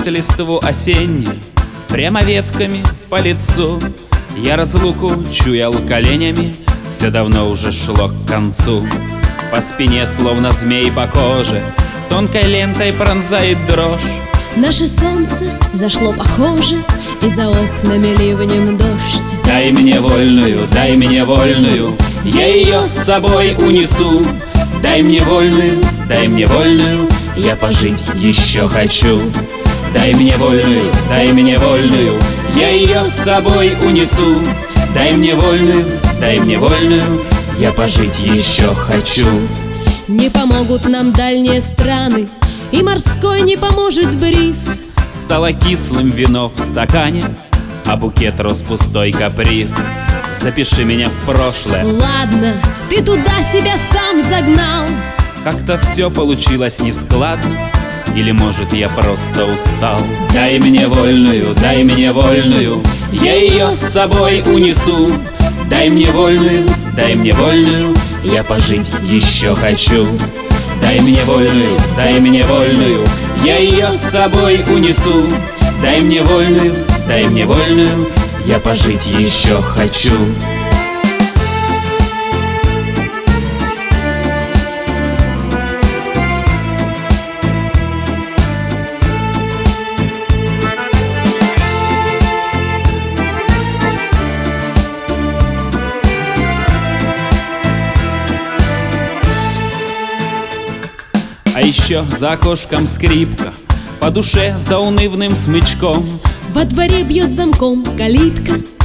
Шелестит листву осеннюю прямо ветками по лицу. Я разлуку чуял коленями, все давно уже шло к концу. По спине, словно змей по коже, тонкой лентой пронзает дрожь. Наше солнце зашло похоже, и за окнами ливнем дождь. Дай мне вольную, я ее с собой унесу. Дай мне вольную, я пожить еще хочу. Дай мне вольную, я ее с собой унесу. Дай мне вольную, я пожить еще хочу. Не помогут нам дальние страны, и морской не поможет бриз. Стало кислым вино в стакане, а букет рос пустой каприз. Запиши меня в прошлое. Ладно, ты туда себя сам загнал. Как-то все получилось нескладно, или, может, я просто устал. Дай мне вольную, я ее с собой унесу. Дай мне вольную, я пожить еще хочу. Дай мне вольную, я ее с собой унесу. Дай мне вольную, я пожить еще хочу. А еще за окошком скрипка, по душе за унывным смычком. Во дворе бьет замком калитка,